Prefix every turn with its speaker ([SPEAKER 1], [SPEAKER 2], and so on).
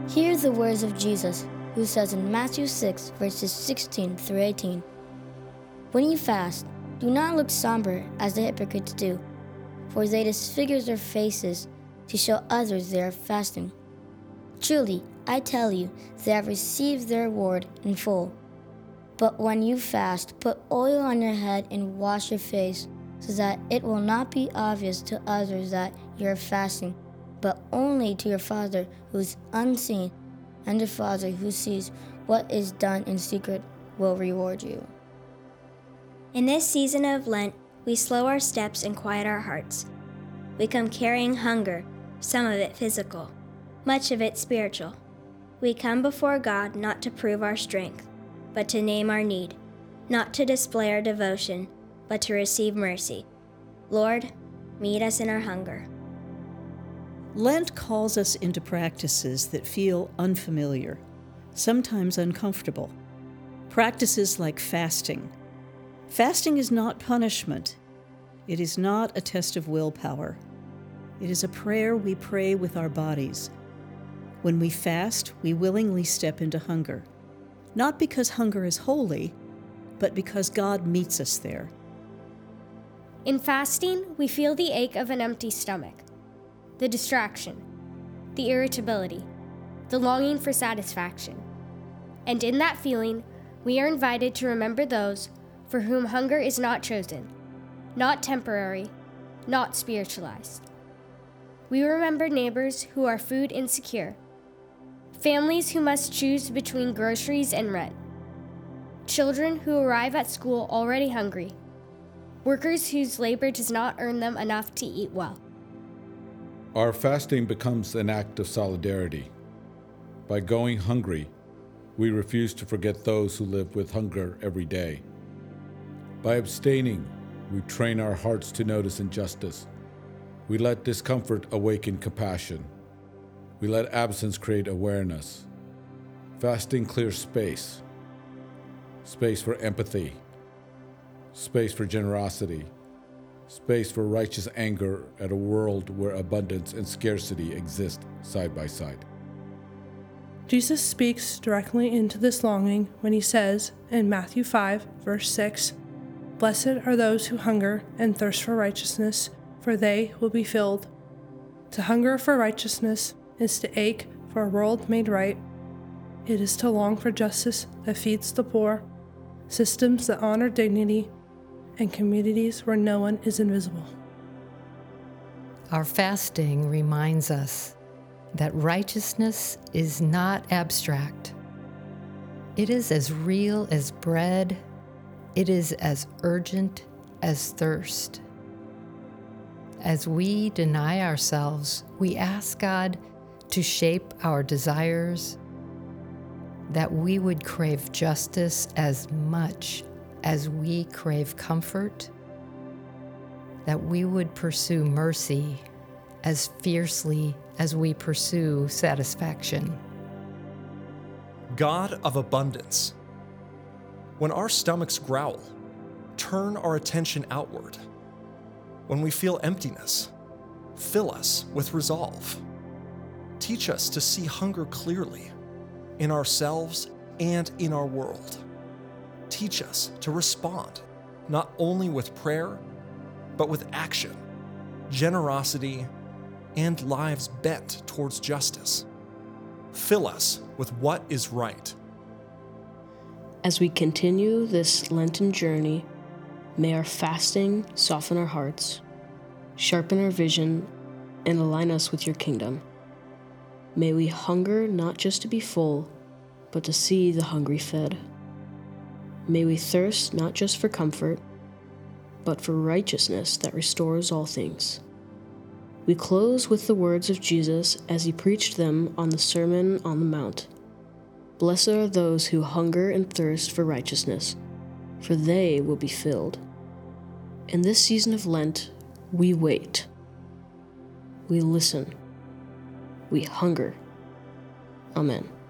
[SPEAKER 1] Hear the words of Jesus, who says in Matthew 6, verses 16 through 18, "When you fast, do not look somber as the hypocrites do, for they disfigure their faces to show others they are fasting. Truly, I tell you, they have received their reward in full. But when you fast, put oil on your head and wash your face, so that it will not be obvious to others that you are fasting, but only to your Father who is unseen, and your Father who sees what is done in secret will reward you."
[SPEAKER 2] In this season of Lent, we slow our steps and quiet our hearts. We come carrying hunger, some of it physical, much of it spiritual. We come before God not to prove our strength, but to name our need, not to display our devotion, but to receive mercy. Lord, meet us in our hunger.
[SPEAKER 3] Lent calls us into practices that feel unfamiliar, sometimes uncomfortable. Practices like fasting. Fasting is not punishment. It is not a test of willpower. It is a prayer we pray with our bodies. When we fast, we willingly step into hunger, not because hunger is holy, but because God meets us there.
[SPEAKER 4] In fasting, we feel the ache of an empty stomach, the distraction, the irritability, the longing for satisfaction. And in that feeling, we are invited to remember those for whom hunger is not chosen, not temporary, not spiritualized. We remember neighbors who are food insecure, families who must choose between groceries and rent, children who arrive at school already hungry, workers whose labor does not earn them enough to eat well.
[SPEAKER 5] Our fasting becomes an act of solidarity. By going hungry, we refuse to forget those who live with hunger every day. By abstaining, we train our hearts to notice injustice. We let discomfort awaken compassion. We let absence create awareness. Fasting clears space. Space for empathy. Space for generosity. Space for righteous anger at a world where abundance and scarcity exist side by side.
[SPEAKER 6] Jesus speaks directly into this longing when he says in Matthew 5, verse 6, "Blessed are those who hunger and thirst for righteousness, for they will be filled." To hunger for righteousness is to ache for a world made right. It is to long for justice that feeds the poor, systems that honor dignity, and communities where no one is invisible.
[SPEAKER 7] Our fasting reminds us that righteousness is not abstract. It is as real as bread. It is as urgent as thirst. As we deny ourselves, we ask God to shape our desires, that we would crave justice as much as we crave comfort, that we would pursue mercy as fiercely as we pursue satisfaction.
[SPEAKER 8] God of abundance, when our stomachs growl, turn our attention outward. When we feel emptiness, fill us with resolve. Teach us to see hunger clearly in ourselves and in our world. Teach us to respond not only with prayer, but with action, generosity, and lives bent towards justice. Fill us with what is right.
[SPEAKER 9] As we continue this Lenten journey, may our fasting soften our hearts, sharpen our vision, and align us with your kingdom. May we hunger not just to be full, but to see the hungry fed. May we thirst not just for comfort, but for righteousness that restores all things. We close with the words of Jesus as he preached them on the Sermon on the Mount. Blessed are those who hunger and thirst for righteousness, for they will be filled. In this season of Lent, we wait. We listen. We hunger. Amen.